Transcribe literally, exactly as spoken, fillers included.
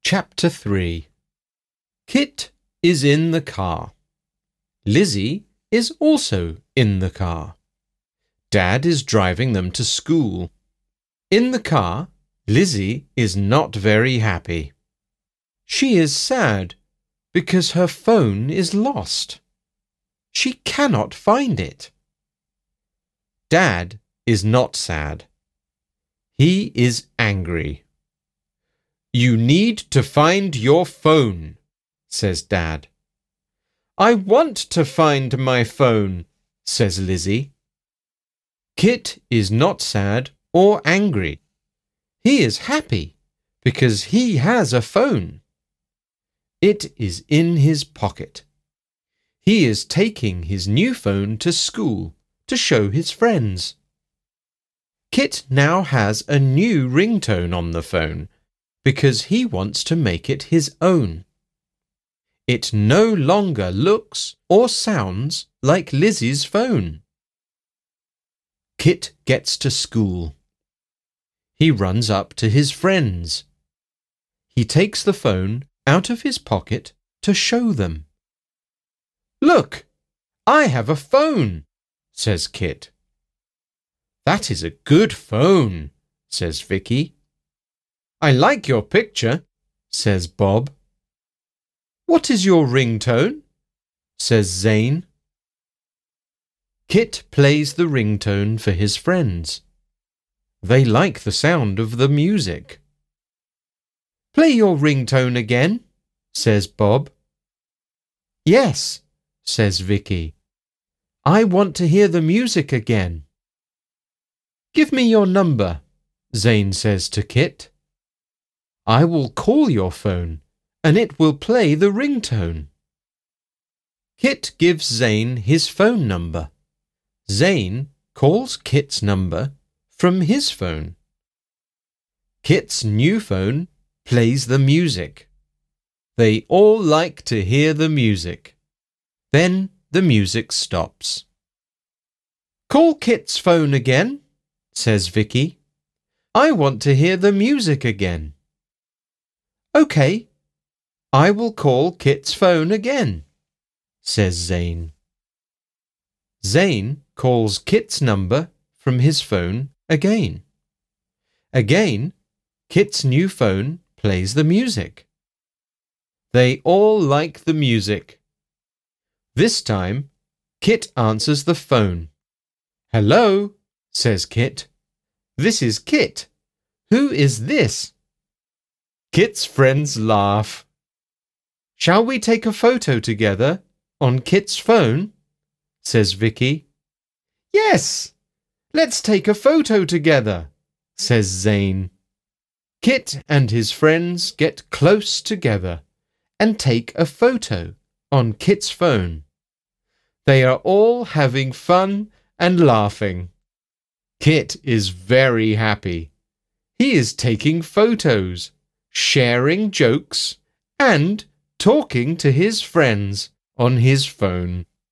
Chapter three. Kit is in the car. Lizzie is also in the car. Dad is driving them to school. In the car, Lizzie is not very happy. She is sad because her phone is lost. She cannot find it. Dad is not sad. He is angry. "You need to find your phone," says Dad. "I want to find my phone," says Lizzie. Kit is not sad or angry. He is happy because he has a phone. It is in his pocket. He is taking his new phone to school to show his friends. Kit now has a new ringtone on the phone because he wants to make it his own. It no longer looks or sounds like Lizzie's phone. Kit gets to school. He runs up to his friends. He takes the phone out of his pocket to show them. "Look, I have a phone," says Kit. "That is a good phone," says Vicky. "I like your picture," says Bob. "What is your ringtone?" says Zane. Kit plays the ringtone for his friends. They like the sound of the music. "Play your ringtone again," says Bob. "Yes," says Vicky. "I want to hear the music again." "Give me your number," Zane says to Kit. "I will call your phone and it will play the ringtone." Kit gives Zane his phone number. Zane calls Kit's number from his phone. Kit's new phone plays the music. They all like to hear the music. Then the music stops. "Call Kit's phone again," says Vicky. "I want to hear the music again." "Okay, I will call Kit's phone again," says Zane. Zane calls Kit's number from his phone again. Again, Kit's new phone plays the music. They all like the music. This time, Kit answers the phone. "Hello," says Kit. "This is Kit. Who is this?" Kit's friends laugh. "Shall we take a photo together on Kit's phone?" says Vicky. "Yes, let's take a photo together," says Zane. Kit and his friends get close together and take a photo on Kit's phone. They are all having fun and laughing. Kit is very happy. He is taking photos, sharing jokes, and talking to his friends on his phone.